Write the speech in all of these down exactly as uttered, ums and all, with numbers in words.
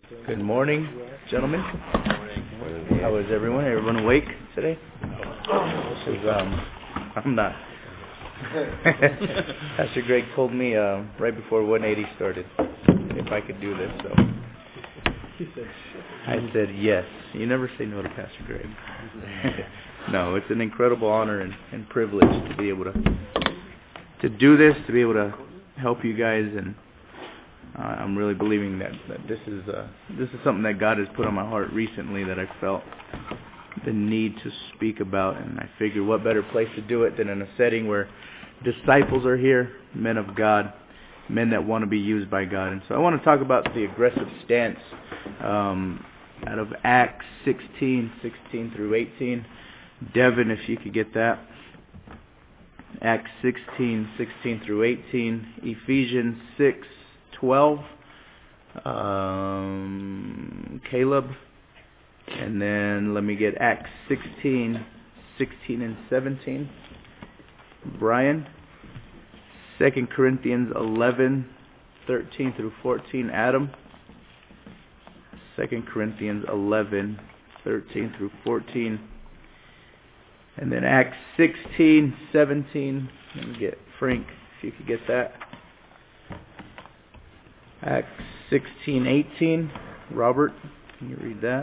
Good morning, gentlemen. How is everyone? Everyone awake today? Is, um, I'm not. Pastor Greg told me uh, right before one eighty started if I could do this. So I said yes. You never say no to Pastor Greg. No, it's an incredible honor and, and privilege to be able to to do this, to be able to help you guys, and uh, I'm really believing that, that this is uh, this is something that God has put on my heart recently that I felt the need to speak about, and I figured what better place to do it than in a setting where disciples are here, men of God, men that want to be used by God. And so I want to talk about the aggressive stance um, out of Acts sixteen, sixteen through eighteen. Devin, if you could get that. Acts sixteen, sixteen through eighteen. Ephesians six, twelve. Um, Caleb. And then let me get Acts sixteen, sixteen and seventeen. Brian. Second Corinthians eleven, thirteen through fourteen. Adam. Second Corinthians eleven, thirteen through fourteen. And then Acts sixteen, seventeen. Let me get Frank, if you could get that. Acts sixteen, eighteen. Robert, can you read that?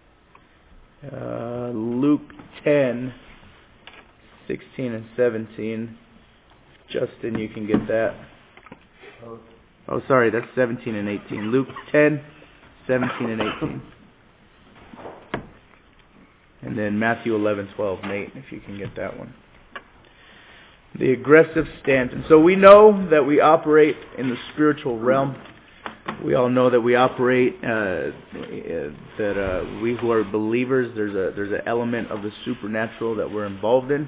Uh, Luke ten, sixteen and seventeen. Justin, you can get that. Oh, sorry, that's seventeen and eighteen. Luke ten, seventeen and eighteen. And then Matthew eleven, twelve. Nate, if you can get that one. The aggressive stance. And so we know that we operate in the spiritual realm. We all know that we operate, uh, that uh, we who are believers, there's a there's an element of the supernatural that we're involved in.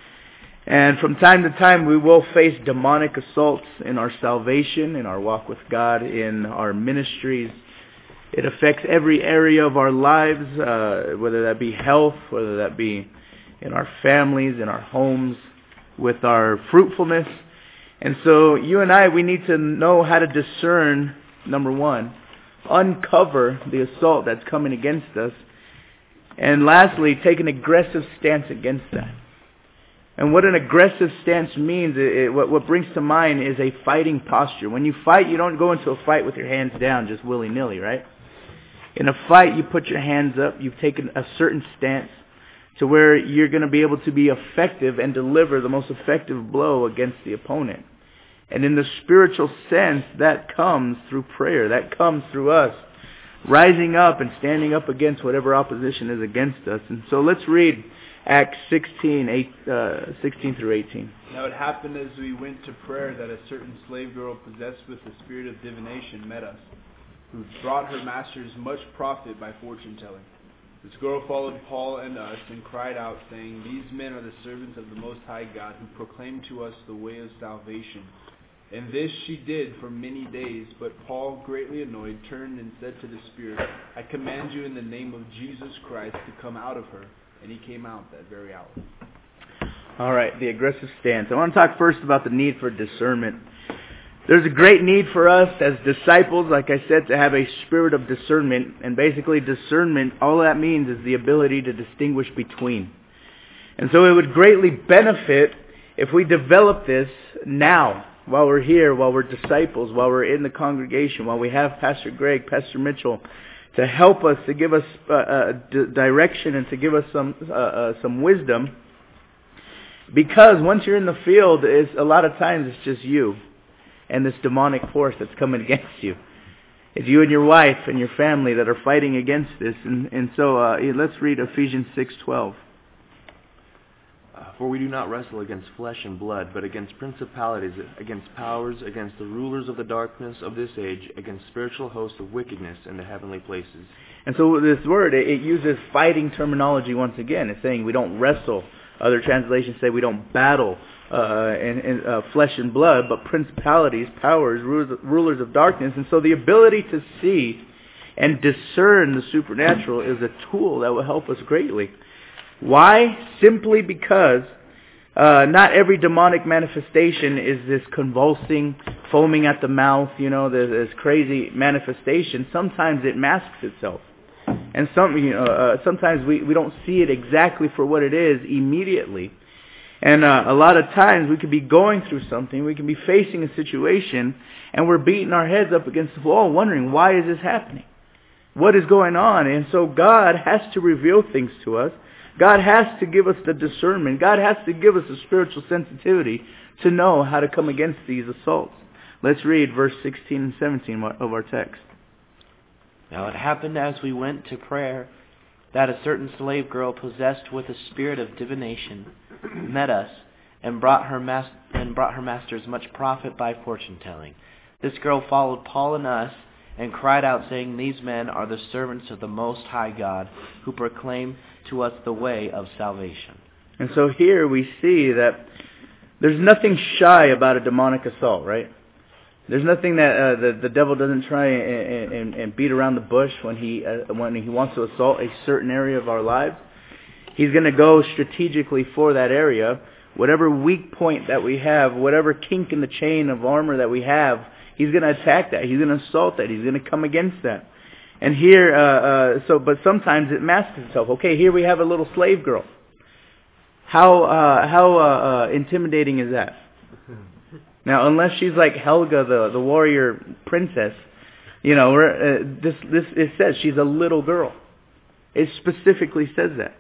And from time to time, we will face demonic assaults in our salvation, in our walk with God, in our ministries. It affects every area of our lives, uh, whether that be health, whether that be in our families, in our homes, with our fruitfulness. And so you and I, we need to know how to discern, number one, uncover the assault that's coming against us. And lastly, take an aggressive stance against that. And what an aggressive stance means, it, it, what, what brings to mind is a fighting posture. When you fight, you don't go into a fight with your hands down just willy-nilly, right? In a fight, you put your hands up. You've taken a certain stance to where you're going to be able to be effective and deliver the most effective blow against the opponent. And in the spiritual sense, that comes through prayer. That comes through us rising up and standing up against whatever opposition is against us. And so let's read Acts sixteen, eight, uh, sixteen through eighteen. Now it happened as we went to prayer that a certain slave girl possessed with the spirit of divination met us, who brought her masters much profit by fortune-telling. This girl followed Paul and us and cried out, saying, "These men are the servants of the Most High God, who proclaim to us the way of salvation." And this she did for many days, but Paul, greatly annoyed, turned and said to the spirit, "I command you in the name of Jesus Christ to come out of her." And he came out that very hour. All right, the aggressive stance. I want to talk first about the need for discernment. There's a great need for us as disciples, like I said, to have a spirit of discernment. And basically discernment, all that means is the ability to distinguish between. And so it would greatly benefit if we develop this now, while we're here, while we're disciples, while we're in the congregation, while we have Pastor Greg, Pastor Mitchell, to help us, to give us uh, uh, d- direction and to give us some uh, uh, some wisdom. Because once you're in the field, it's, a lot of times it's just you and this demonic force that's coming against you. It's you and your wife and your family that are fighting against this. And, and so uh, let's read Ephesians six twelve. Uh, For we do not wrestle against flesh and blood, but against principalities, against powers, against the rulers of the darkness of this age, against spiritual hosts of wickedness in the heavenly places. And so this word, it, it uses fighting terminology once again. It's saying we don't wrestle. Other translations say we don't battle uh, in, in uh, flesh and blood, but principalities, powers, rulers, rulers of darkness. And so the ability to see and discern the supernatural is a tool that will help us greatly. Why? Simply because Uh, not every demonic manifestation is this convulsing, foaming at the mouth, you know, this, this crazy manifestation. Sometimes it masks itself. And some, you know, uh, sometimes we, we don't see it exactly for what it is immediately. And uh, a lot of times we could be going through something, we can be facing a situation, and we're beating our heads up against the wall wondering, why is this happening? What is going on? And so God has to reveal things to us. God has to give us the discernment. God has to give us the spiritual sensitivity to know how to come against these assaults. Let's read verse sixteen and seventeen of our text. Now it happened as we went to prayer that a certain slave girl possessed with a spirit of divination met us and brought her mas- and brought her masters much profit by fortune telling. This girl followed Paul and us and cried out, saying, "These men are the servants of the Most High God, who proclaim to us the way of salvation." And so here we see that there's nothing shy about a demonic assault, right? There's nothing that uh, the, the devil doesn't try and, and, and beat around the bush when he uh, when he wants to assault a certain area of our lives. He's going to go strategically for that area. Whatever weak point that we have, whatever kink in the chain of armor that we have, he's going to attack that. He's going to assault that. He's going to come against that. And here, uh, uh, so, but sometimes it masks itself. Okay, here we have a little slave girl. How, uh, how uh, uh, intimidating is that? Now, unless she's like Helga, the the warrior princess, you know, we're, uh, this this it says she's a little girl. It specifically says that.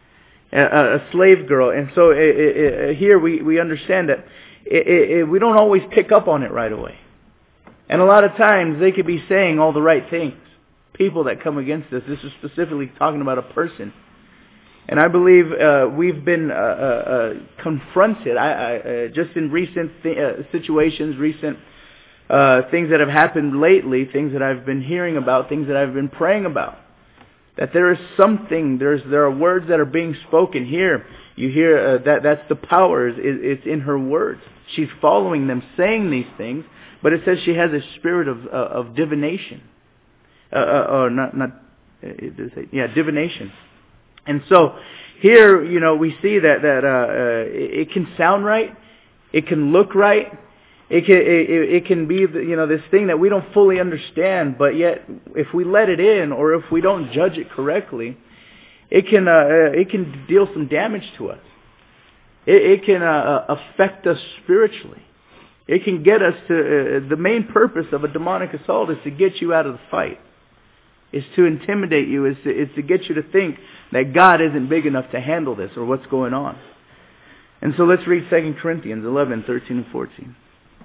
A, a slave girl. And so it, it, it, here we, we understand that it, it, it, we don't always pick up on it right away. And a lot of times they could be saying all the right things. People that come against us. This is specifically talking about a person. And I believe uh, we've been uh, uh, confronted I, I, uh, just in recent th- uh, situations, recent uh, things that have happened lately, things that I've been hearing about, things that I've been praying about. That there is something, there's there are words that are being spoken here. You hear uh, that that's the power, is it's in her words. She's following them, saying these things, but it says she has a spirit of uh, of divination. Uh, uh, or not, not uh, yeah, divination. And so here, you know, we see that that uh, uh, it can sound right, it can look right. It can, it, it can be, you know, this thing that we don't fully understand, but yet if we let it in or if we don't judge it correctly, it can uh, it can deal some damage to us. It, it can uh, affect us spiritually. It can get us to, uh, the main purpose of a demonic assault is to get you out of the fight. It's to intimidate you, is to, is to get you to think that God isn't big enough to handle this or what's going on. And so let's read Second Corinthians eleven, thirteen and fourteen.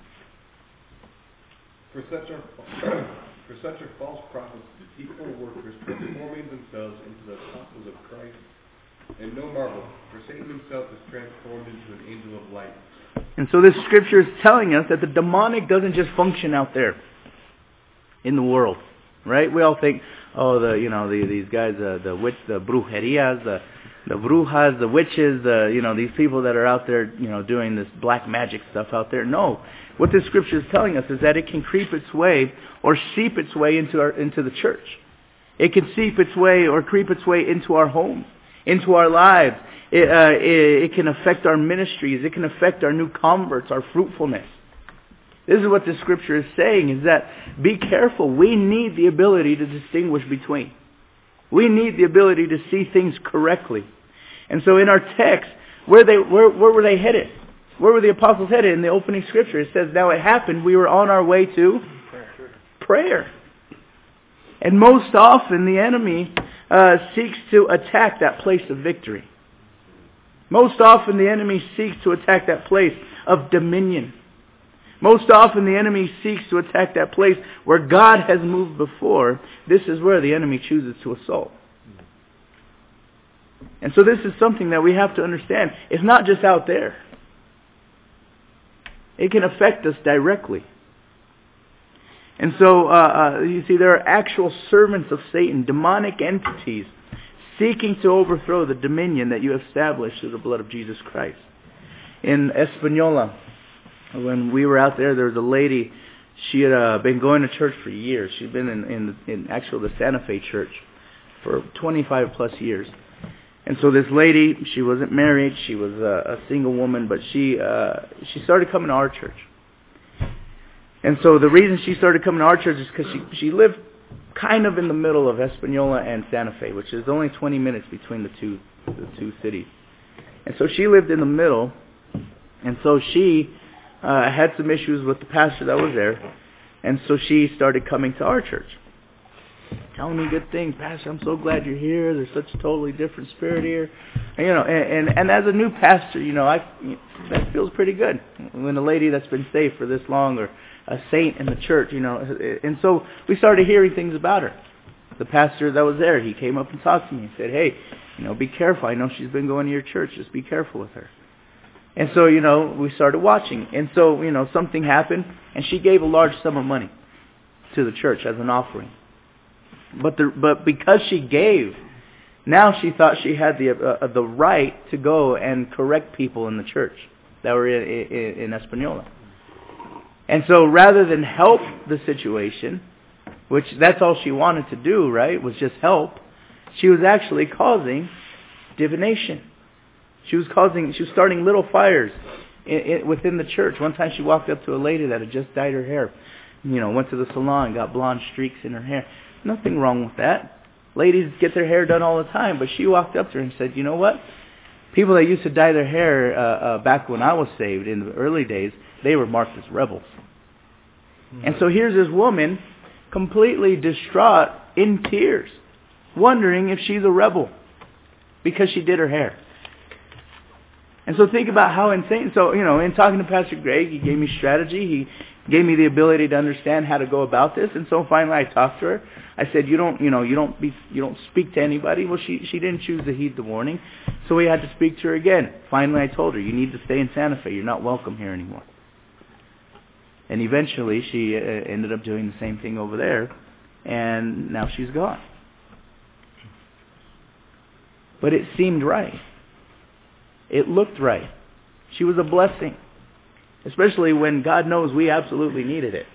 For such are for such are false prophets, deceitful workers, transforming themselves into the apostles of Christ. And no marvel, for Satan himself is transformed into an angel of light. And so this scripture is telling us that the demonic doesn't just function out there in the world, right? We all think, oh, the you know the, these guys, uh, the witch, the brujerias, the the brujas, the witches, the you know these people that are out there, you know, doing this black magic stuff out there. No. What this scripture is telling us is that it can creep its way or seep its way into our into the church. It can seep its way or creep its way into our homes, into our lives. It, uh, it, it can affect our ministries. It can affect our new converts, our fruitfulness. This is what the scripture is saying, is that be careful. We need the ability to distinguish between. We need the ability to see things correctly. And so in our text, where they where, where were they headed? Where were the apostles headed in the opening scripture? It says, now it happened, we were on our way to prayer. prayer. And most often the enemy uh, seeks to attack that place of victory. Most often the enemy seeks to attack that place of dominion. Most often the enemy seeks to attack that place where God has moved before. This is where the enemy chooses to assault. And so this is something that we have to understand. It's not just out there. It can affect us directly. And so, uh, uh, you see, there are actual servants of Satan, demonic entities, seeking to overthrow the dominion that you established through the blood of Jesus Christ. In Española, when we were out there, there was a lady, she had uh, been going to church for years. She'd been in, in, in actually the Santa Fe church for twenty-five plus years. And so this lady, she wasn't married, she was a, a single woman, but she uh, she started coming to our church. And so the reason she started coming to our church is because she, she lived kind of in the middle of Espanola and Santa Fe, which is only twenty minutes between the two the two cities. And so she lived in the middle, and so she uh, had some issues with the pastor that was there, and so she started coming to our church, telling me good things. Pastor, I'm so glad you're here. There's such a totally different spirit here. And, you know, and, and, and as a new pastor, you know, I that feels pretty good when a lady that's been saved for this long, or a saint in the church, you know. And so we started hearing things about her. The pastor that was there, he came up and talked to me and said, hey, you know, be careful. I know she's been going to your church. Just be careful with her. And so, you know, we started watching. And so, you know, something happened, and she gave a large sum of money to the church as an offering. But the, but because she gave, now she thought she had the uh, the right to go and correct people in the church that were in, in, in Espanola. And so rather than help the situation, which that's all she wanted to do, right, was just help, she was actually causing divination. She was causing, she was starting little fires in, in, within the church. One time she walked up to a lady that had just dyed her hair. You know, went to the salon, got blonde streaks in her hair. Nothing wrong with that. Ladies get their hair done all the time. But she walked up to her and said, you know what? People that used to dye their hair uh, uh, back when I was saved in the early days, they were marked as rebels. Mm-hmm. And so here's this woman completely distraught, in tears, wondering if she's a rebel because she did her hair. And so think about how insane. So, you know, in talking to Pastor Greg, he gave me strategy. He gave me the ability to understand how to go about this. And so finally I talked to her. I said, you don't, you know, you don't be, you don't speak to anybody. Well, she, she didn't choose to heed the warning. So we had to speak to her again. Finally I told her, you need to stay in Santa Fe. You're not welcome here anymore. And eventually she uh, ended up doing the same thing over there. And now she's gone. But it seemed right. It looked right. She was a blessing. Especially when God knows we absolutely needed it.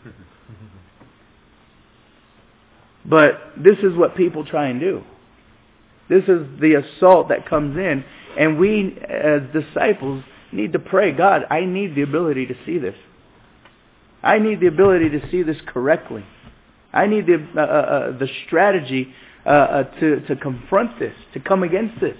But this is what people try and do. This is the assault that comes in. And we, as disciples, need to pray, God, I need the ability to see this. I need the ability to see this correctly. I need the uh, uh, the strategy uh, uh, to, to confront this, to come against this.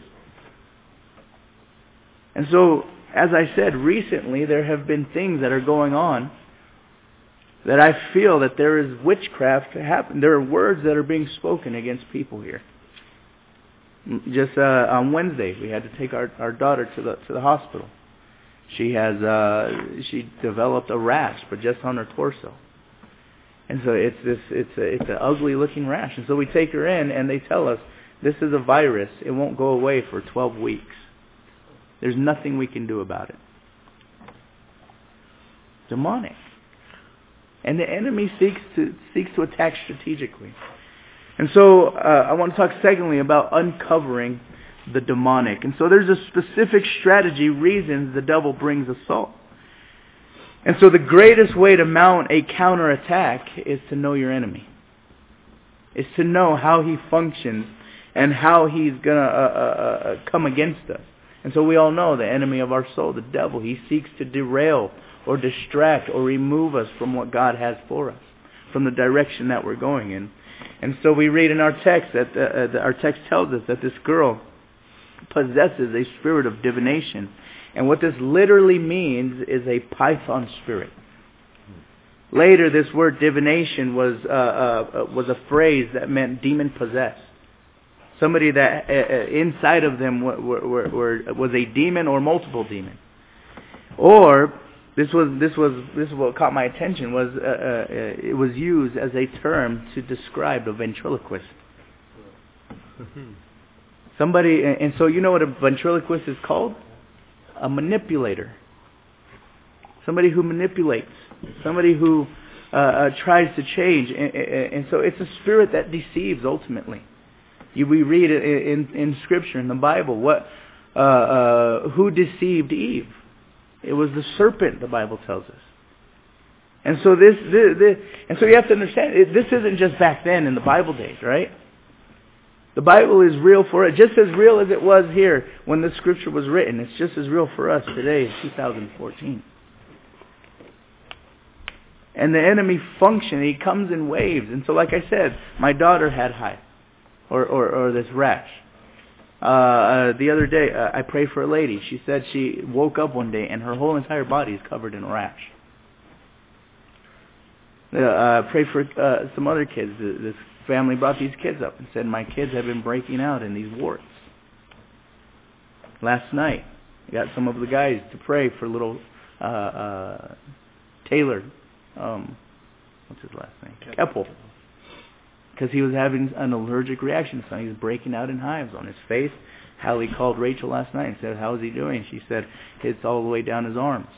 And so, as I said, recently there have been things that are going on that I feel that there is witchcraft to happen. There are words that are being spoken against people here. Just uh, on Wednesday, we had to take our, our daughter to the to the hospital. She has uh, she developed a rash, but just on her torso. And so it's this it's a, it's an ugly looking rash. And so we take her in, and they tell us this is a virus. It won't go away for twelve weeks. There's nothing we can do about it. Demonic. And the enemy seeks to seeks to attack strategically. And so uh, I want to talk secondly about uncovering the demonic. And so there's a specific strategy, reasons the devil brings assault. And so the greatest way to mount a counterattack is to know your enemy. Is to know how he functions and how he's going to uh, uh, come against us. And so we all know the enemy of our soul, the devil, he seeks to derail or distract or remove us from what God has for us, from the direction that we're going in. And so we read in our text that uh, the, our text tells us that this girl possesses a spirit of divination. And what this literally means is a python spirit. Later, this word divination was uh, uh, was a phrase that meant demon possessed. Somebody that uh, inside of them were, were, were, was a demon or multiple demons. Or this was this was this is what caught my attention was uh, uh, it was used as a term to describe a ventriloquist. Somebody, and so you know what a ventriloquist is called? A manipulator. Somebody who manipulates. Somebody who uh, uh, tries to change. And, and so it's a spirit that deceives ultimately. You, we read in, in, in Scripture, in the Bible, what uh, uh, who deceived Eve? It was the serpent, the Bible tells us. And so this, this, this and so you have to understand, it, this isn't just back then in the Bible days, right? The Bible is real for it, just as real as it was here when the Scripture was written. It's just as real for us today in two thousand fourteen. And the enemy functions. He comes in waves. And so, like I said, my daughter had hives, or, or, or this rash. Uh, uh, the other day, uh, I prayed for a lady. She said she woke up one day and her whole entire body is covered in a rash. Uh, uh, prayed for uh, some other kids. This family brought these kids up and said, my kids have been breaking out in these warts. Last night, I got some of the guys to pray for little uh, uh, Taylor. Um, what's his last name? Keppel. Because he was having an allergic reaction to something. He was breaking out in hives on his face. Hallie called Rachel last night and said, how is he doing? She said, it's all the way down his arms.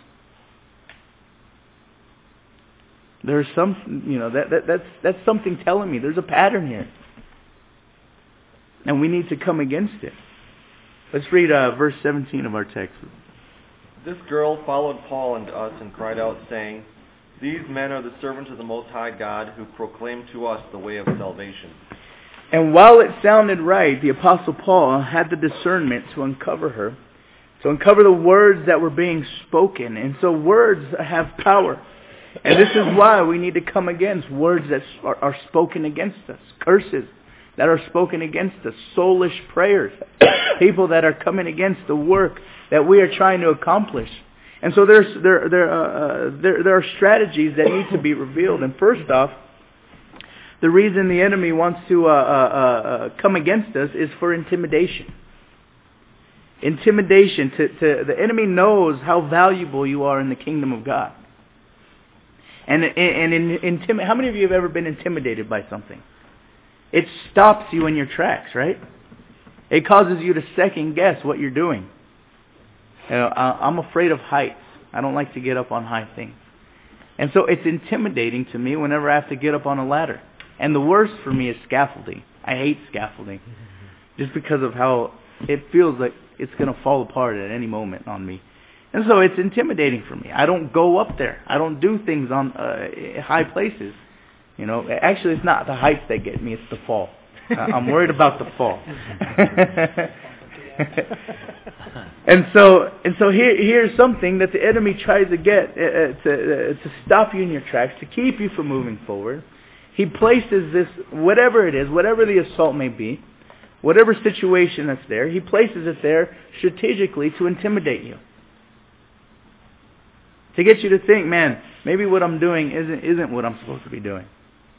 There's some, you know, that, that that's that's something telling me there's a pattern here. And we need to come against it. Let's read uh, verse seventeen of our text. This girl followed Paul and us and cried out, saying, these men are the servants of the Most High God who proclaim to us the way of salvation. And while it sounded right, the Apostle Paul had the discernment to uncover her, to uncover the words that were being spoken. And so words have power. And this is why we need to come against words that are, are spoken against us, curses that are spoken against us, soulish prayers, people that are coming against the work that we are trying to accomplish. And so there's there there uh, there there are strategies that need to be revealed. And first off, the reason the enemy wants to uh, uh, uh, come against us is for intimidation. Intimidation. To, to the enemy knows how valuable you are in the kingdom of God. And and in, in, intim- how many of you have ever been intimidated by something? It stops you in your tracks, right? It causes you to second guess what you're doing. You know, I'm afraid of heights. I don't like to get up on high things. And so it's intimidating to me whenever I have to get up on a ladder. And the worst for me is scaffolding. I hate scaffolding. Just because of how it feels like it's going to fall apart at any moment on me. And so it's intimidating for me. I don't go up there. I don't do things on uh, high places. You know, actually it's not the heights that get me, it's the fall. Uh, I'm worried about the fall. and so, and so here, here's something that the enemy tries to get uh, to uh, to stop you in your tracks, to keep you from moving forward. He places this, whatever it is, whatever the assault may be, whatever situation that's there, he places it there strategically to intimidate you, to get you to think, man, maybe what I'm doing isn't isn't what I'm supposed to be doing.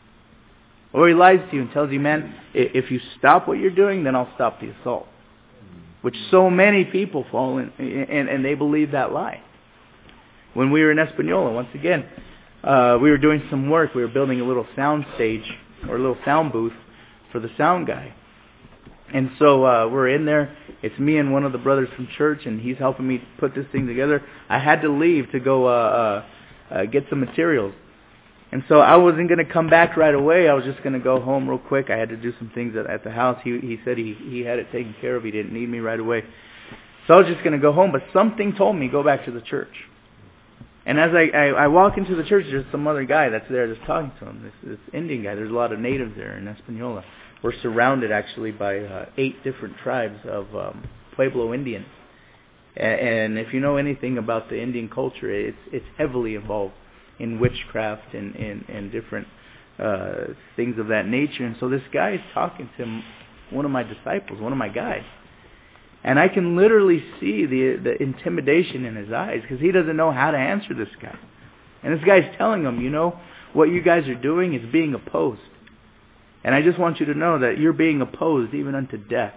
Or he lies to you and tells you, man, if you stop what you're doing, then I'll stop the assault. Which so many people fall in, and, and they believe that lie. When we were in Espanola, once again, uh, we were doing some work. We were building a little sound stage, or a little sound booth for the sound guy. And so uh, we're in there. It's me and one of the brothers from church, and he's helping me put this thing together. I had to leave to go uh, uh, uh, get some materials. And so I wasn't going to come back right away. I was just going to go home real quick. I had to do some things at, at the house. He he said he, he had it taken care of. He didn't need me right away. So I was just going to go home. But something told me, go back to the church. And as I, I, I walk into the church, there's some other guy that's there just talking to him, this, this Indian guy. There's a lot of natives there in Espanola. We're surrounded actually by uh, eight different tribes of um, Pueblo Indians. And, and if you know anything about the Indian culture, it's it's heavily involved in witchcraft and, and, and different uh, things of that nature. And so this guy is talking to him, one of my disciples, one of my guys. And I can literally see the the intimidation in his eyes because he doesn't know how to answer this guy. And this guy's telling him, you know, what you guys are doing is being opposed. And I just want you to know that you're being opposed even unto death.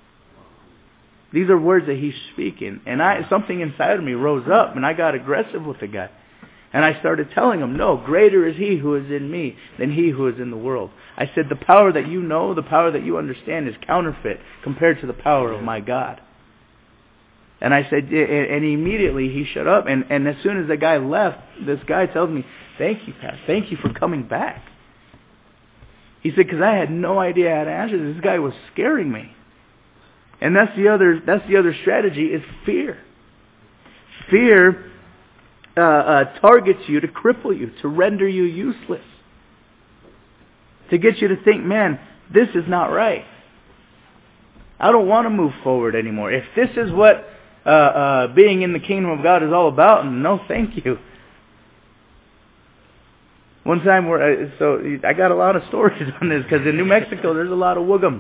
These are words that he's speaking. And I something inside of me rose up and I got aggressive with the guy. And I started telling him, no, greater is he who is in me than he who is in the world. I said, the power that you know, the power that you understand is counterfeit compared to the power of my God. And I said, and immediately he shut up. And, and as soon as the guy left, this guy tells me, thank you, Pastor. Thank you for coming back. He said, because I had no idea how to answer this. This guy was scaring me. And that's the other, that's the other strategy is fear. Fear Uh, uh, targets you to cripple you, to render you useless, to get you to think, man, this is not right. I don't want to move forward anymore. If this is what uh, uh, being in the kingdom of God is all about, no thank you. One time, we're, uh, so I got a lot of stories on this, because in New Mexico there's a lot of woogums.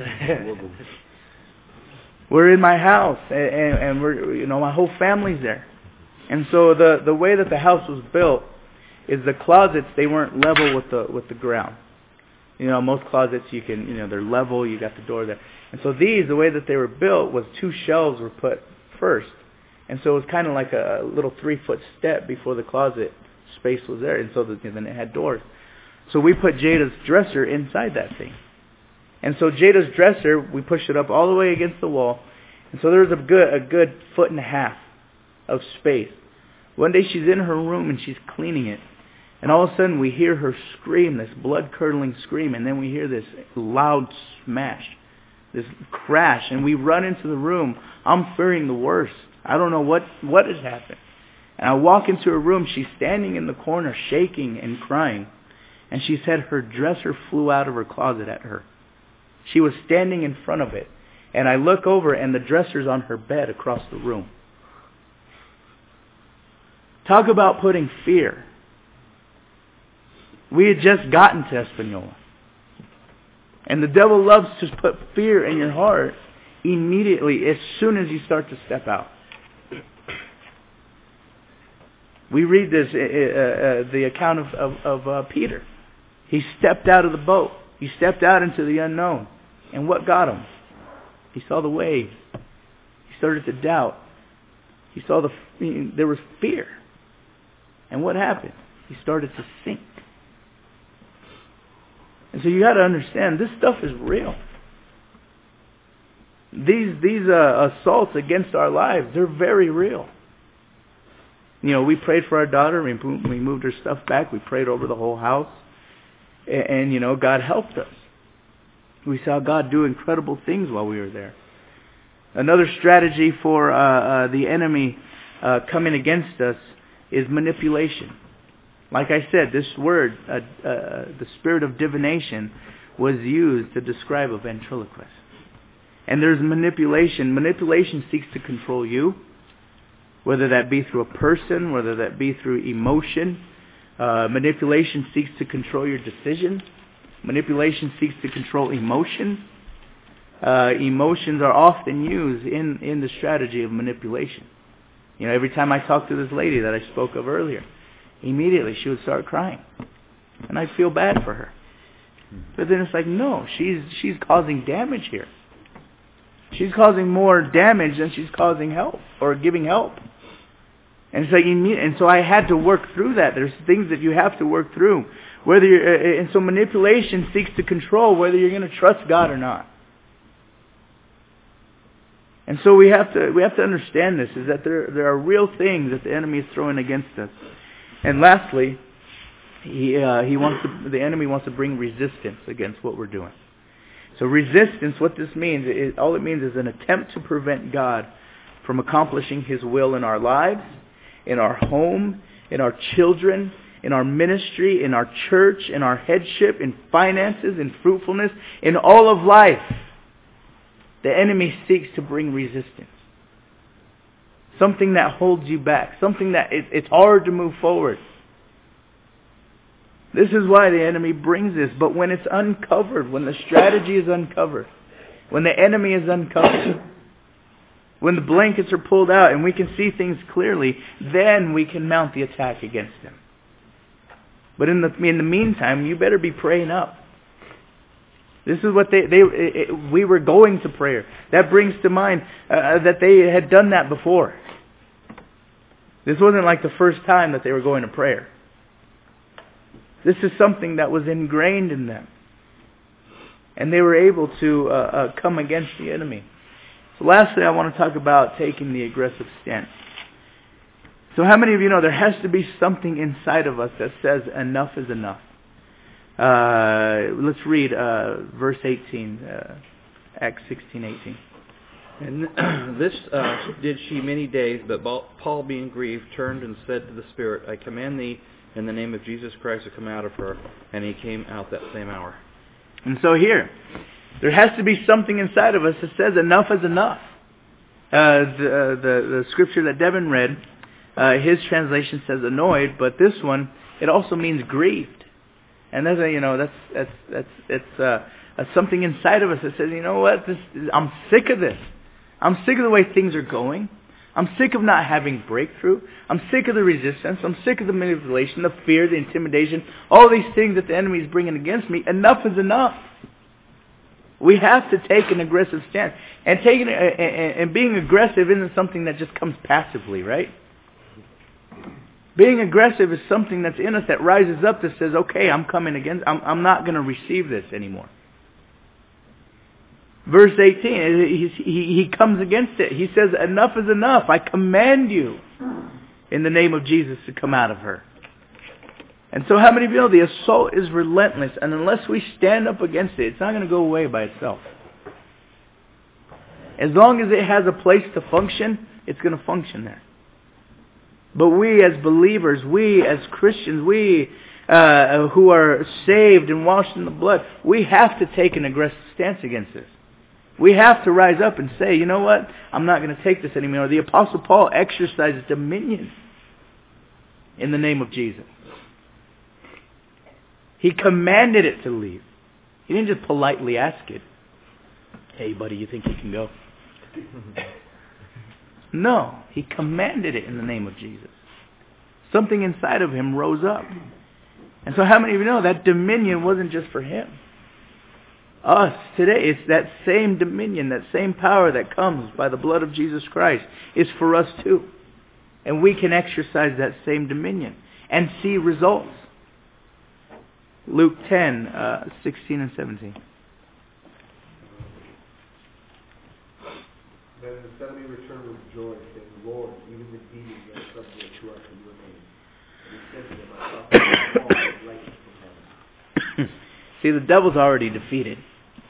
We're in my house, and, and we're, you know, my whole family's there. And so the the way that the house was built is the closets, they weren't level with the with the ground. You know, most closets you can, you know, they're level, you got the door there. And so these, the way that they were built was two shelves were put first. And so it was kind of like a little three-foot step before the closet space was there. And so the, and then it had doors. So we put Jada's dresser inside that thing. And so Jada's dresser, we pushed it up all the way against the wall. And so there was a good, a good foot and a half of space. One day she's in her room and she's cleaning it. And all of a sudden we hear her scream, this blood-curdling scream. And then we hear this loud smash, this crash. And we run into the room. I'm fearing the worst. I don't know what, what has happened. And I walk into her room. She's standing in the corner shaking and crying. And she said her dresser flew out of her closet at her. She was standing in front of it. And I look over and the dresser's on her bed across the room. Talk about putting fear. We had just gotten to Espanola. And the devil loves to put fear in your heart immediately as soon as you start to step out. We read this, uh, uh, the account of, of, of uh, Peter. He stepped out of the boat. He stepped out into the unknown. And what got him? He saw the waves. He started to doubt. He saw the, there was fear. And what happened? He started to sink. And so you got to understand, this stuff is real. These these uh, assaults against our lives, they're very real. You know, we prayed for our daughter. We we moved her stuff back. We prayed over the whole house. And, and you know, God helped us. We saw God do incredible things while we were there. Another strategy for uh, uh, the enemy uh, coming against us is manipulation. Like I said, this word, uh, uh, the spirit of divination, was used to describe a ventriloquist. And there's manipulation. Manipulation seeks to control you, whether that be through a person, whether that be through emotion. Uh, manipulation seeks to control your decisions. Manipulation seeks to control emotions. Uh, emotions are often used in, in the strategy of manipulation. You know, every time I talk to this lady that I spoke of earlier, immediately she would start crying. And I'd feel bad for her. But then it's like, no, she's she's causing damage here. She's causing more damage than she's causing help or giving help. And it's like, and so I had to work through that. There's things that you have to work through. Whether you're, and so manipulation seeks to control whether you're going to trust God or not. And so we have to we have to understand this, is that there there are real things that the enemy is throwing against us. And lastly, he uh, he wants to, the enemy wants to bring resistance against what we're doing. So resistance, what this means, is, all it means is an attempt to prevent God from accomplishing His will in our lives, in our home, in our children, in our ministry, in our church, in our headship, in finances, in fruitfulness, in all of life. The enemy seeks to bring resistance. Something that holds you back. Something that it, it's hard to move forward. This is why the enemy brings this. But when it's uncovered, when the strategy is uncovered, when the enemy is uncovered, when the blankets are pulled out and we can see things clearly, then we can mount the attack against him. But in the in the meantime, you better be praying up. This is what they, they it, we were going to prayer. That brings to mind uh, that they had done that before. This wasn't like the first time that they were going to prayer. This is something that was ingrained in them. And they were able to uh, uh, come against the enemy. So lastly, I want to talk about taking the aggressive stance. So how many of you know there has to be something inside of us that says enough is enough? Uh, let's read uh, verse eighteen, uh, Acts sixteen eighteen. And this uh, did she many days, but Paul, being grieved, turned and said to the Spirit, I command thee in the name of Jesus Christ to come out of her. And he came out that same hour. And so here, There has to be something inside of us that says enough is enough. Uh, the, the the scripture that Devin read, uh, his translation says annoyed, but this one, it also means grieved. And that's a, you know that's that's that's it's uh, uh, something inside of us that says, you know what, this I'm sick of this. I'm sick of the way things are going. I'm sick of not having breakthrough. I'm sick of the resistance. I'm sick of the manipulation, the fear, the intimidation, all these things that the enemy is bringing against me. Enough is enough. We have to take an aggressive stance. And taking and being aggressive isn't something that just comes passively, right? Being aggressive is something that's in us that rises up that says, okay, I'm coming against, I'm, I'm not going to receive this anymore. Verse eighteen, he, he, he comes against it. He says, enough is enough. I command you in the name of Jesus to come out of her. And so how many of you know the assault is relentless, and unless we stand up against it, it's not going to go away by itself. As long as it has a place to function, it's going to function there. But we as believers, we as Christians, we uh, who are saved and washed in the blood, we have to take an aggressive stance against this. We have to rise up and say, you know what, I'm not going to take this anymore. The Apostle Paul exercises dominion in the name of Jesus. He commanded it to leave. He didn't just politely ask it. Hey, buddy, you think you can go? No, he commanded it in the name of Jesus. Something inside of him rose up. And so how many of you know that dominion wasn't just for him? Us today, it's that same dominion, that same power that comes by the blood of Jesus Christ is for us too. And we can exercise that same dominion and see results. Luke ten, uh, sixteen and seventeen. Then the enemy returned with joy, saying, Lord, even the demons are subject to us in your name. And he said to them, I thought that all was righteous from heaven. See, the devil's already defeated.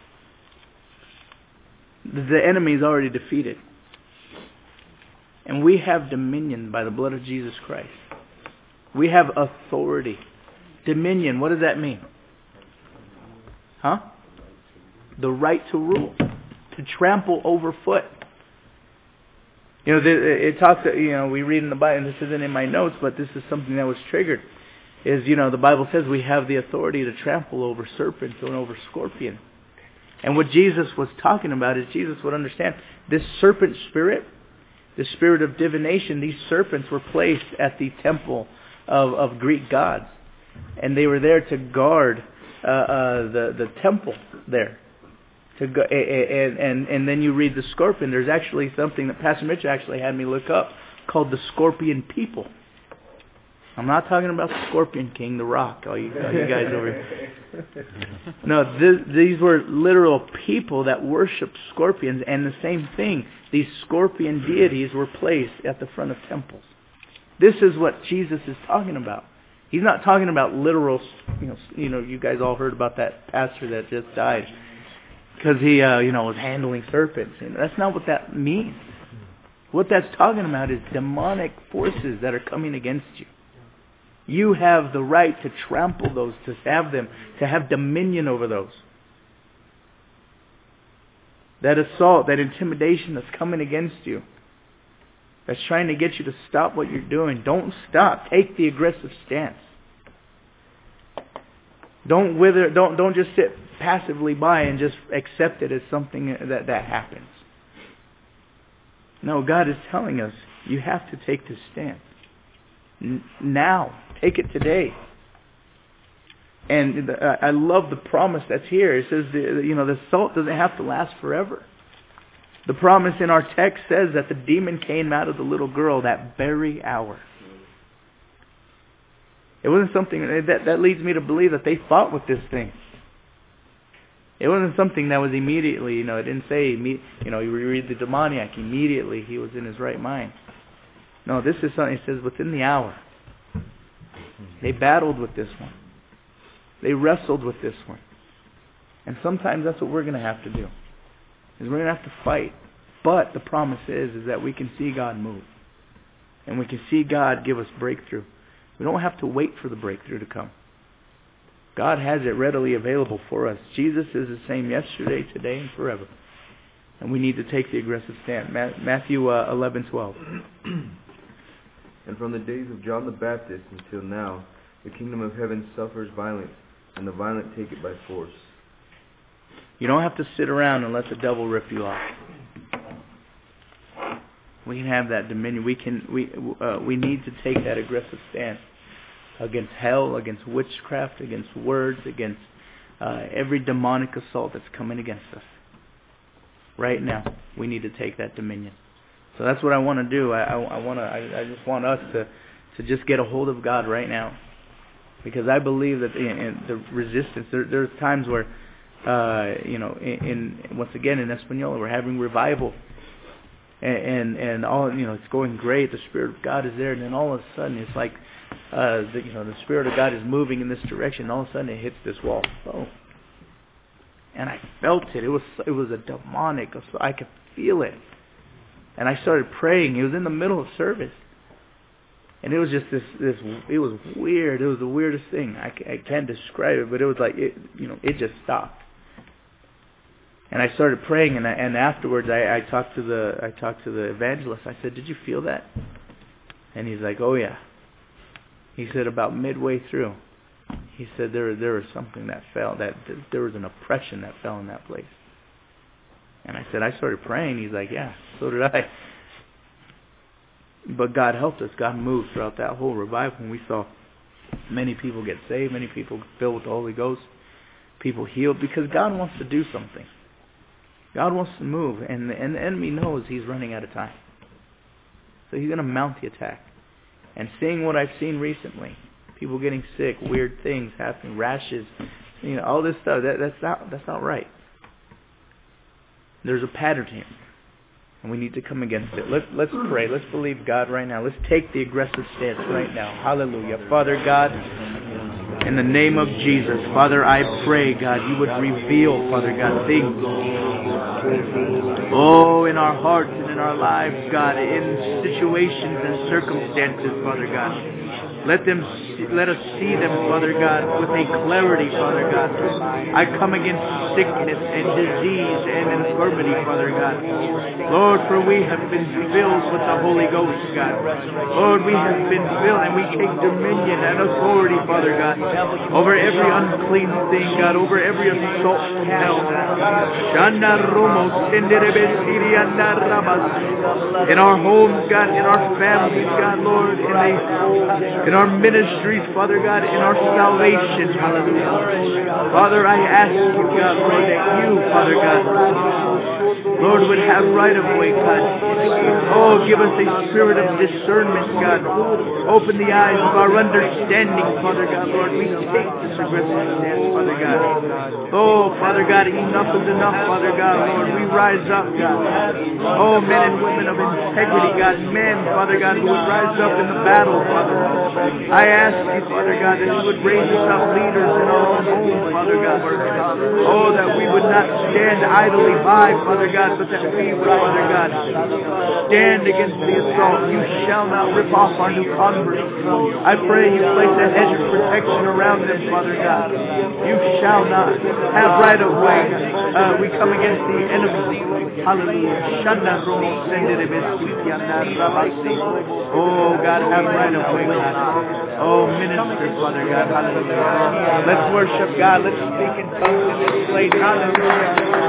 The enemy is already defeated. And we have dominion by the blood of Jesus Christ. We have authority. Dominion, what does that mean? Huh? The right to rule. To trample over foot. You know, it talks, you know, we read in the Bible, and this isn't in my notes, but this is something that was triggered. Is, you know, the Bible says we have the authority to trample over serpents and over scorpions. And what Jesus was talking about is Jesus would understand this serpent spirit, the spirit of divination, these serpents were placed at the temple of, of Greek gods. And they were there to guard uh, uh, the, the temple there. To go, and, and, and then you read the scorpion. There's actually something that Pastor Mitch actually had me look up called the scorpion people. I'm not talking about the Scorpion King, The Rock, all you, all you guys over here. No, th- these were literal people that worshipped scorpions, and the same thing, these scorpion deities were placed at the front of temples. This is what Jesus is talking about. He's not talking about literal, you know, you know, you guys all heard about that pastor that just died because he, uh, you know, was handling serpents. You know, that's not what that means. What that's talking about is demonic forces that are coming against you. You have the right to trample those, to have them, to have dominion over those. That assault, that intimidation that's coming against you, that's trying to get you to stop what you're doing. Don't stop. Take the aggressive stance. Don't wither. Don't don't just sit passively by and just accept it as something that that happens. No, God is telling us you have to take this stance N- now. Take it today. And the, I love the promise that's here. It says, the, you know, the assault doesn't have to last forever. The promise in our text says that the demon came out of the little girl that very hour. It wasn't something that that leads me to believe that they fought with this thing. It wasn't something that was immediately, you know, it didn't say, you know, you read the demoniac, immediately he was in his right mind. No, this is something, it says within the hour. They battled with this one. They wrestled with this one. And sometimes that's what we're going to have to do. Is we're going to have to fight. But the promise is, is that we can see God move. And we can see God give us breakthrough. We don't have to wait for the breakthrough to come. God has it readily available for us. Jesus is the same yesterday, today, and forever. And we need to take the aggressive stand. Matthew uh, eleven twelve. And from the days of John the Baptist until now, the kingdom of heaven suffers violence, and the violent take it by force. You don't have to sit around and let the devil rip you off. We can have that dominion. We can. We uh, we need to take that aggressive stand against hell, against witchcraft, against words, against uh, every demonic assault that's coming against us. Right now, we need to take that dominion. So that's what I want to do. I, I, I want to. I, I just want us to, to just get a hold of God right now, because I believe that in, in the resistance. There, there's times where, uh, you know, in, in once again in Espanola, we're having revival, and, and and all you know, it's going great. The Spirit of God is there, and then all of a sudden, it's like, uh, the, you know, the Spirit of God is moving in this direction. And all of a sudden, it hits this wall. Oh. And I felt it. It was it was a demonic. I could feel it. And I started praying. It was in the middle of service. And it was just this, this it was weird. It was the weirdest thing. I, I can't describe it, but it was like, it, you know, it just stopped. And I started praying, and I, and afterwards I, I talked to the I talked to the evangelist. I said, "Did you feel that?" And he's like, "Oh yeah." He said about midway through, he said there there was something that fell, that there was an oppression that fell in that place. And I said, I started praying. He's like, yeah, so did I. But God helped us. God moved throughout that whole revival. And we saw many people get saved, many people filled with the Holy Ghost, people healed, because God wants to do something. God wants to move, and the, and the enemy knows he's running out of time. So he's going to mount the attack. And seeing what I've seen recently, people getting sick, weird things happening, rashes, you know, all this stuff, that, that's not that's not right. There's a pattern here, and we need to come against it. Let's, let's pray. Let's believe God right now. Let's take the aggressive stance right now. Hallelujah. Father God, in the name of Jesus, Father, I pray, God, you would reveal, Father God, things, oh, in our hearts and in our lives, God, in situations and circumstances, Father God. Let them, let us see them, Father God, with a clarity, Father God. I come against sickness and disease and infirmity, Father God. Lord, for we have been filled with the Holy Ghost, God. Lord, we have been filled, and we take dominion and authority, Father God, over every unclean thing, God, over every assault from hell. In our homes, God, in our families, God, Lord, in a in our ministries, Father God, in our salvation, hallelujah. Father, I ask you, God, Lord, that you, Father God, Lord, would have right of way, God. Oh, give us a spirit of discernment, God. Open the eyes of our understanding, Father God, Lord. We take this aggressive stance, Father God. Oh, Father God, enough is enough, Father God, Lord. We rise up, God. Oh, men and women of integrity, God. Men, Father God, who would rise up in the battle, Father. I ask you, Father God, that you would raise up leaders in our own home, Father God. Oh, that we would not stand idly by, Father God, but that we would, Father God, stand against the assault. You shall not rip off our new converts. I pray you place a hedge of protection around them, Father God. You shall not have right of way. Uh, we come against the enemy. Hallelujah. Oh, God, have right of way, God. Oh, minister, Father God. Hallelujah. Let's worship God. Let's speak in tongues in this place. Hallelujah.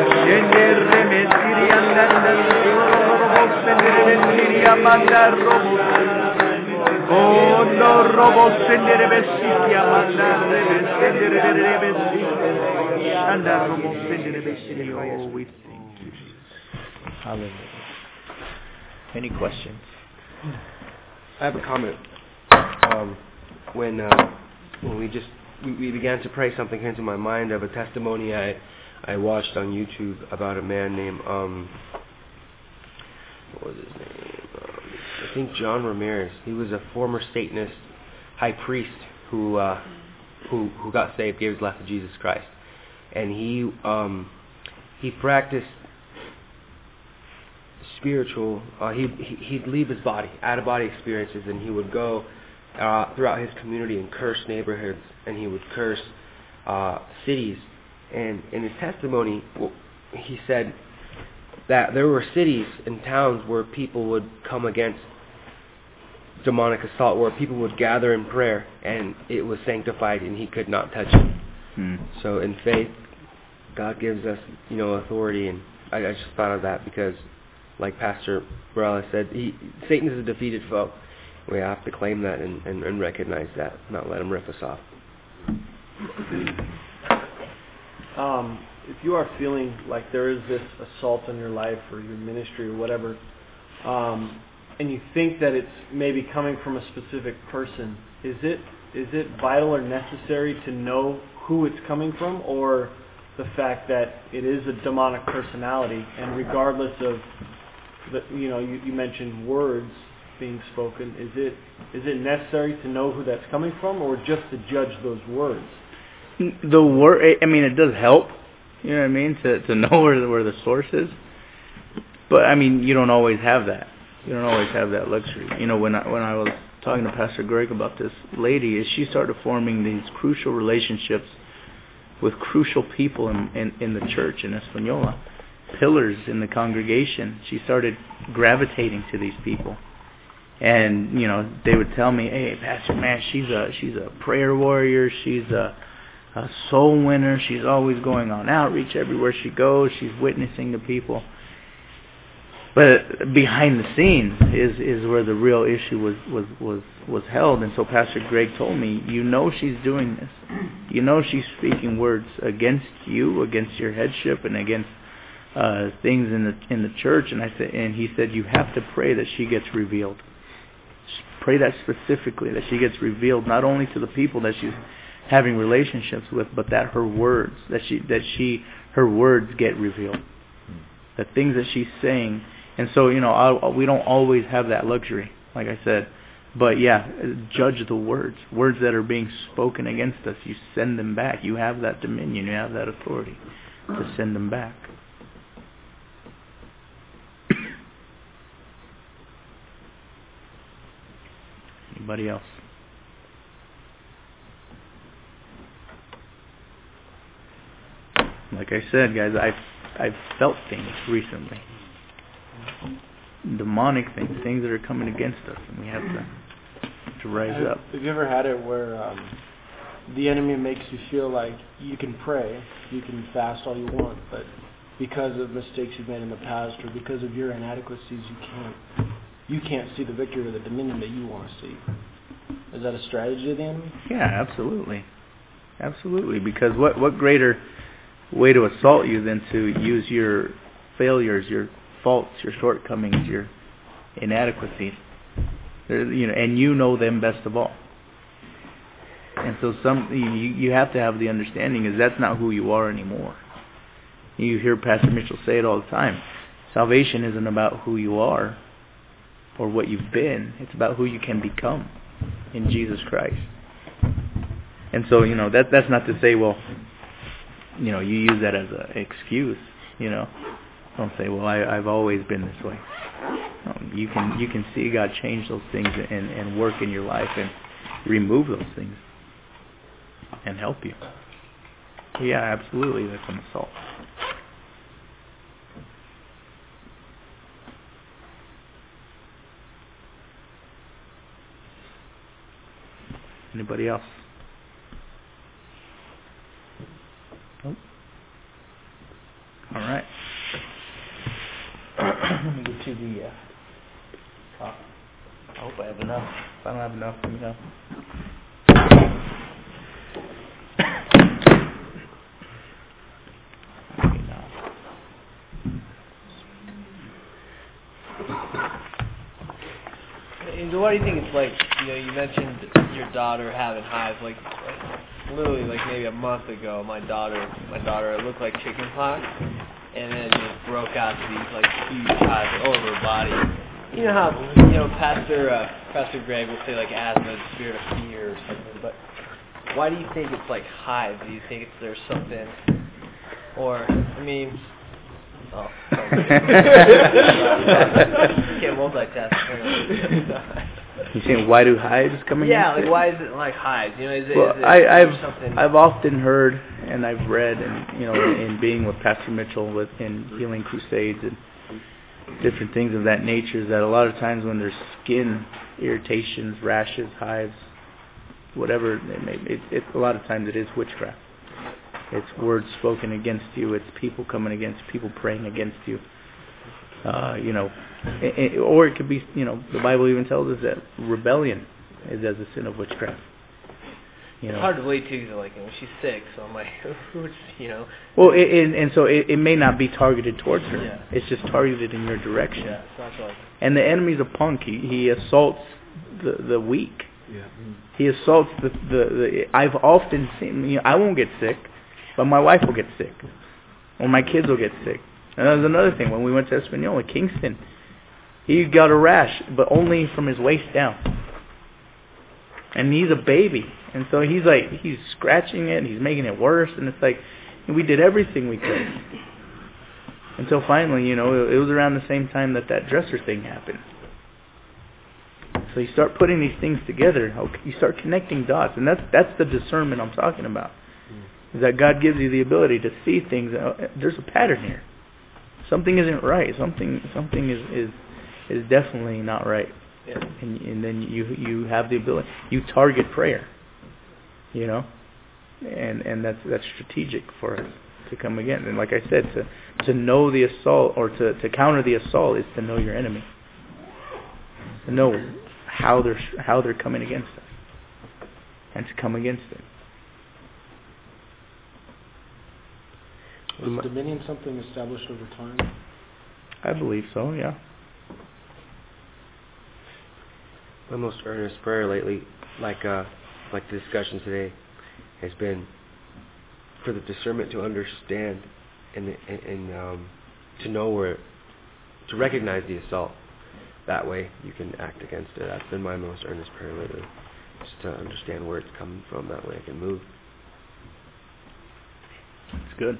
Oh, no, robo sendere besikia mandare sendere besikia and robo sendere besikia. Oh, we thank you, Jesus. Hallelujah. Any questions? I have a comment. Um, when uh, when we just we, we began to pray, something came to my mind of a testimony I I watched on YouTube about a man named um what was his name? Um, I think John Ramirez. He was a former Satanist high priest who uh, who who got saved, gave his life to Jesus Christ, and he um, he practiced spiritual. Uh, he he'd leave his body, out of body experiences, and he would go uh, throughout his community and curse neighborhoods, and he would curse uh, cities. And in his testimony, well, he said that there were cities and towns where people would come against demonic assault, where people would gather in prayer, and it was sanctified, and he could not touch it. Hmm. So in faith, God gives us, you know, authority, and I, I just thought of that because, like Pastor Morales said, he, Satan is a defeated foe. We have to claim that and, and, and recognize that, not let him rip us off. Um, if you are feeling like there is this assault on your life or your ministry or whatever, um, and you think that it's maybe coming from a specific person, is it is it vital or necessary to know who it's coming from, or the fact that it is a demonic personality, and regardless of the, you know, you, you mentioned words being spoken, is it is it necessary to know who that's coming from, or just to judge those words? The word, I mean, it does help. You know what I mean, to to know where the, where the source is. But I mean, you don't always have that. You don't always have that luxury. You know, when I when I was talking to Pastor Greg about this lady, is she started forming these crucial relationships with crucial people in, in, in the church in Española, pillars in the congregation. She started gravitating to these people. And, you know, they would tell me, hey, Pastor, man, she's a she's a prayer warrior. She's a, a soul winner. She's always going on outreach everywhere she goes. She's witnessing to people. But behind the scenes is, is where the real issue was, was, was, was held. And so Pastor Greg told me, you know she's doing this. You know she's speaking words against you, against your headship, and against uh, things in the in the church. And I said, and he said, you have to pray that she gets revealed. Pray that specifically, that she gets revealed not only to the people that she's having relationships with, but that her words, that she that she her words get revealed. The things that she's saying. And so, you know, I, we don't always have that luxury, like I said. But yeah, judge the words. Words that are being spoken against us, you send them back. You have that dominion. You have that authority to send them back. Anybody else? Like I said, guys, I've, I've felt things recently. Demonic things, things that are coming against us, and we have to to rise have, up. Have you ever had it where um, the enemy makes you feel like you can pray, you can fast all you want, but because of mistakes you've made in the past or because of your inadequacies, you can't you can't see the victory or the dominion that you want to see? Is that a strategy of the enemy? Yeah, absolutely, absolutely. Because what what greater way to assault you than to use your failures, your faults, your shortcomings, your inadequacies, there, you know, and you know them best of all. And so, some you you have to have the understanding is that's not who you are anymore. You hear Pastor Mitchell say it all the time. Salvation isn't about who you are or what you've been. It's about who you can become in Jesus Christ. And so, you know, that that's not to say, well, you know, you use that as an excuse, you know. Don't say, well, I, I've always been this way. Um, you can you can see God change those things and, and work in your life and remove those things and help you. Yeah, absolutely, that's an assault. Anybody else? Nope. All right. Let me get to the uh, top. I hope I have enough. If I don't have enough, let me know. Okay, now. Angel, what do you think it's like? You know, you mentioned your daughter having hives. Like, like literally, like maybe a month ago, my daughter, my daughter, it looked like chicken pox. And then it broke out to these like huge hives all over her body. You know how you know Pastor uh, Pastor Greg will say like asthma is the spirit of fear or something, but why do you think it's like hives? Do you think it's there's something, or I mean, oh, can't multitask. You saying why do hives come against Yeah, like it? why is it like hives? You know, is it, Well, is it I, I've something? I've often heard and I've read, and you know, in being with Pastor Mitchell with in healing crusades and different things of that nature, is that a lot of times when there's skin irritations, rashes, hives, whatever it may be, it, it, a lot of times it is witchcraft. It's words spoken against you. It's people coming against, people praying against you. Uh, you know, it, it, or it could be, you know, the Bible even tells us that rebellion is as a sin of witchcraft. You know, It's hard to believe too, 'cause like you know, she's sick, so I'm like, who's you know? well, it, and, and so it, it may not be targeted towards her. Yeah. It's just targeted in your direction. Yeah, so that's like. And the enemy's a punk. He he assaults the the weak. Yeah. He assaults the the. the I've often seen. You know, I won't get sick, but my wife will get sick, or my kids will get sick. And that was another thing when we went to Espanola, Kingston. He got a rash, but only from his waist down. And he's a baby, and so he's like he's scratching it, and he's making it worse, and it's like we did everything we could until finally, you know, it, it was around the same time that that dresser thing happened. So you start putting these things together, okay, you start connecting dots, and that's that's the discernment I'm talking about. Is that God gives you the ability to see things. Uh, there's a pattern here. Something isn't right. Something something is is, is definitely not right. Yeah. And, and then you you have the ability. You target prayer. You know, and and that's that's strategic for us to come again. And like I said, to to know the assault or to to counter the assault is to know your enemy. To know how they're how they're coming against us, and to come against it. Was dominion something established over time? I believe so, yeah. My most earnest prayer lately, like uh, like the discussion today, has been for the discernment to understand and and, and um, to know where, to recognize the assault. That way, you can act against it. That's been my most earnest prayer lately, just to understand where it's coming from. That way, I can move. It's good.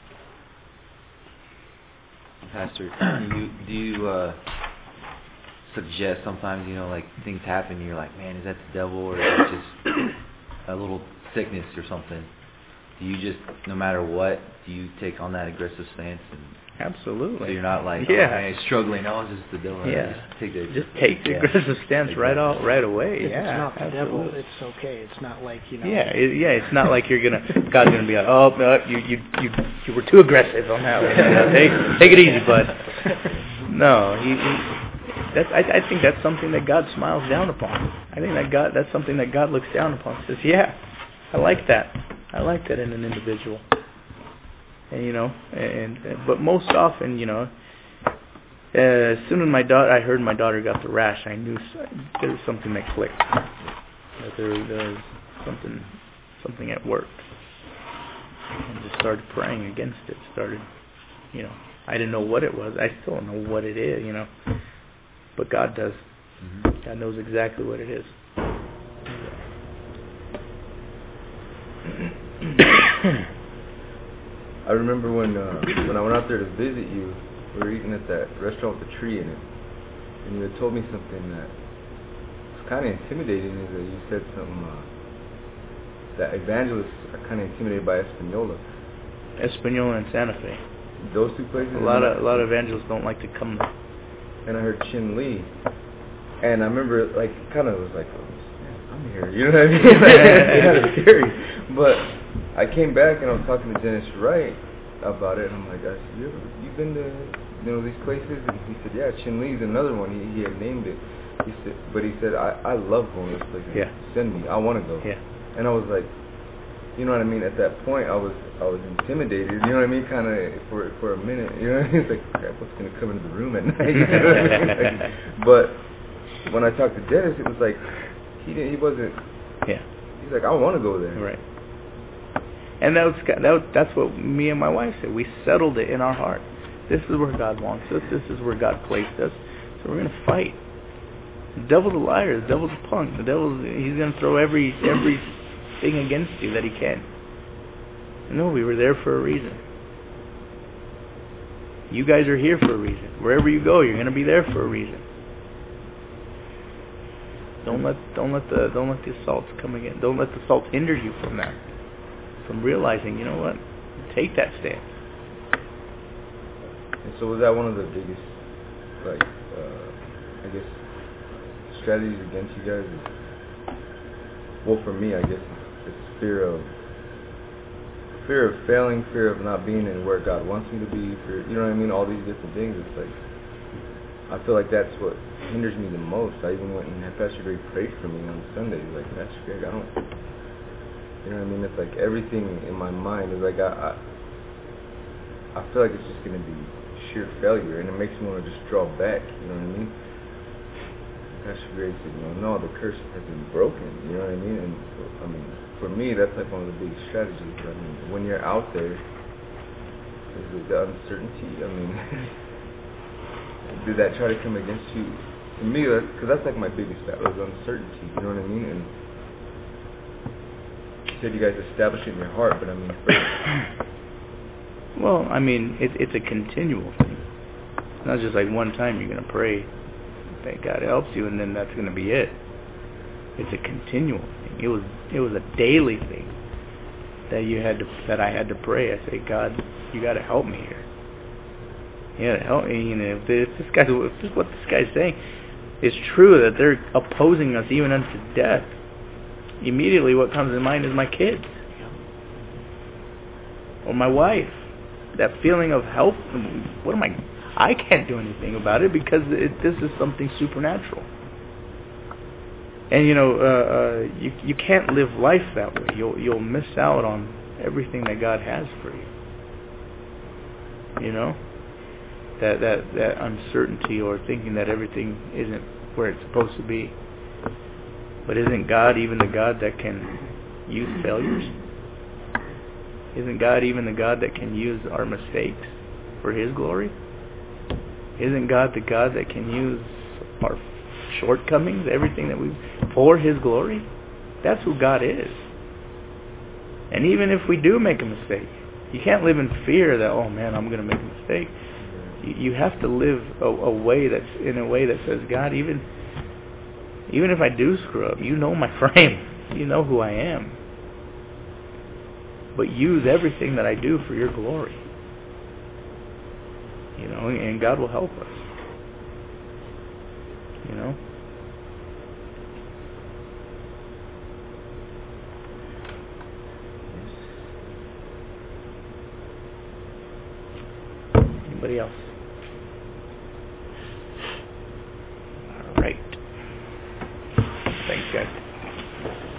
Pastor, do you, do you uh, suggest sometimes, you know, like things happen and you're like, man, is that the devil or is it just a little sickness or something? Do you just, no matter what, do you take on that aggressive stance? And absolutely. So you're not like, yeah. oh, man, struggling, oh, it's just the devil. Yeah. Just take the, just take the yeah. aggressive stance exactly. right all, right away. If yeah, it's not the absolutely. devil, it's okay. It's not like, you know. Yeah, it, yeah. It's not like you're gonna God's gonna be like, oh no, you you you you were too aggressive on that one. You know, take take it easy, bud. No, he. he That's, I, I think that's something that God smiles down upon. I think that God that's something that God looks down upon. Says, yeah, I like that. I like that in an individual. And you know, and, and but most often, you know, uh, as soon as my daughter, I heard my daughter got the rash, I knew there was something that clicked. That there, there was something, something at work. And just started praying against it. Started, you know, I didn't know what it was. I still don't know what it is, you know. But God does. Mm-hmm. God knows exactly what it is. I remember when uh, when I went out there to visit you, we were eating at that restaurant with the tree in it, and you had told me something that was kind of intimidating. Is that you said something uh, that evangelists are kind of intimidated by Espanola. Espanola and Santa Fe. Those two places. A lot of a lot of evangelists don't like to come. And I heard Chin Lee, and I remember like kind of was like, oh, man, I'm here. You know what I mean? It's kind of scary, but. I came back and I was talking to Dennis Wright about it, and I'm like, I said, you ever, you been to, you know, these places? And he said, yeah, Chin Lee's another one. He, he had named it. He said, but he said, I, I love going to those places. Yeah. Send me. I want to go. Yeah. And I was like, you know what I mean? At that point, I was I was intimidated. You know what I mean? Kind of for for a minute. You know what I mean? It's like, crap, what's going to come into the room at night? You know what I mean? Like, but when I talked to Dennis, it was like he didn't. He wasn't. Yeah. He's like, I want to go there. Right. And that was, that was, that's what me and my wife said. We settled it in our heart. This is where God wants us. This is where God placed us. So we're going to fight. The devil's a liar. The devil's a punk. The devil's, he's going to throw every everything against you that he can. No, we were there for a reason. You guys are here for a reason. Wherever you go, you're going to be there for a reason. Don't let don't let the don't let the assaults come again. Don't let the assaults hinder you from that. From realizing, you know what? Take that stance. And so was that one of the biggest, like, uh, I guess, strategies against you guys? Is, well, for me, I guess it's fear of fear of failing, fear of not being in where God wants me to be. Fear, you know what I mean? All these different things. It's like I feel like that's what hinders me the most. I even went and had Pastor Greg prayed for me on Sunday. Like, Pastor Greg, I don't. You know what I mean? It's like everything in my mind is like I. I, I feel like it's just gonna be sheer failure, and it makes me want to just draw back. You know what I mean? Pastor Greg said, you know, no, the curse has been broken. You know what I mean? And I mean, for me, that's like one of the big strategies. I mean, when you're out there, is the uncertainty. I mean, did that try to come against you? To me, because that's like my biggest battle is uncertainty. You know what I mean? And you said you guys establish it in your heart, but I mean, first, well, I mean, it, it's a continual thing. It's not just like one time you're going to pray that God helps you, and then that's going to be it. It's a continual thing. It was it was a daily thing that you had to that I had to pray. I say, God, you got to help me here. You got to help me. You know, if this, this guy, if this, what this guy's saying is true, that they're opposing us even unto death, immediately what comes to mind is my kids or my wife. That feeling of help. What am I? I can't do anything about it because it, this is something supernatural. And you know, uh, uh, you you can't live life that way. You'll you'll miss out on everything that God has for you. You know, that that that uncertainty or thinking that everything isn't where it's supposed to be. But isn't God even the God that can use failures? Isn't God even the God that can use our mistakes for His glory? Isn't God the God that can use our shortcomings, everything that we, for His glory? That's who God is. And even if we do make a mistake, you can't live in fear that, oh man, I'm going to make a mistake. You, you have to live a, a way that's in a way that says, God, even even if I do screw up, you know my frame. You know who I am. But use everything that I do for your glory. You know, and God will help us. You know? Anybody else? All right. Thanks, guys.